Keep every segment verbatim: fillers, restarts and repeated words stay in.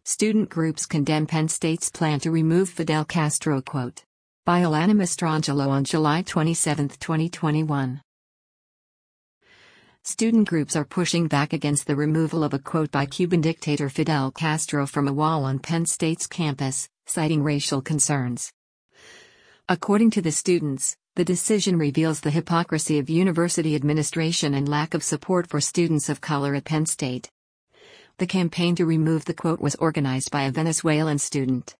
Student groups condemn Penn State's plan to remove Fidel Castro quote. By Alana Mastrangelo on July twenty-seventh, twenty twenty-one. Student groups are pushing back against the removal of a quote by Cuban dictator Fidel Castro from a wall on Penn State's campus, citing racial concerns. According to the students, the decision reveals the hypocrisy of university administration and lack of support for students of color at Penn State. The campaign to remove the quote was organized by a Venezuelan student.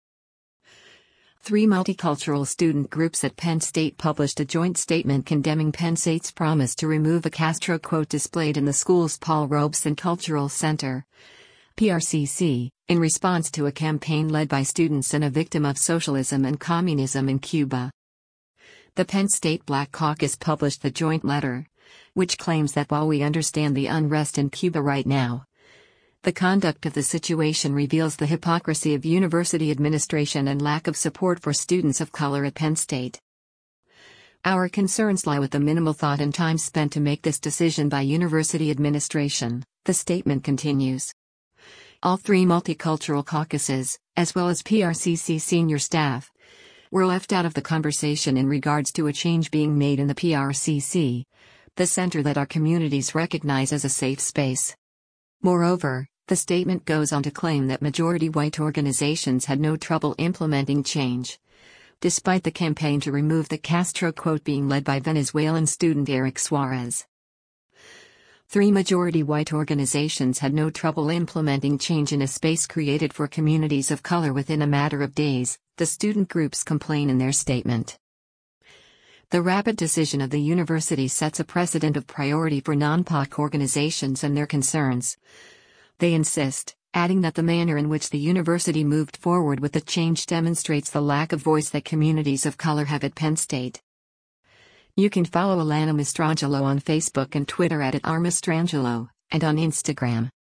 Three multicultural student groups at Penn State published a joint statement condemning Penn State's promise to remove a Castro quote displayed in the school's Paul Robeson Cultural Center, P R C C, in response to a campaign led by students and a victim of socialism and communism in Cuba. The Penn State Black Caucus published the joint letter, which claims that while we understand the unrest in Cuba right now, the conduct of the situation reveals the hypocrisy of university administration and lack of support for students of color at Penn State. Our concerns lie with the minimal thought and time spent to make this decision by university administration, the statement continues. All three multicultural caucuses, as well as P R C C senior staff, were left out of the conversation in regards to a change being made in the P R C C, the center that our communities recognize as a safe space. Moreover, the statement goes on to claim that majority white organizations had no trouble implementing change, despite the campaign to remove the Castro quote being led by Venezuelan student Eric Suarez. Three majority white organizations had no trouble implementing change in a space created for communities of color within a matter of days, the student groups complain in their statement. The rapid decision of the university sets a precedent of priority for non-P O C organizations and their concerns. They insist, adding that the manner in which the university moved forward with the change demonstrates the lack of voice that communities of color have at Penn State. You can follow Alana Mastrangelo on Facebook and Twitter at, at r mastrangelo, and on Instagram.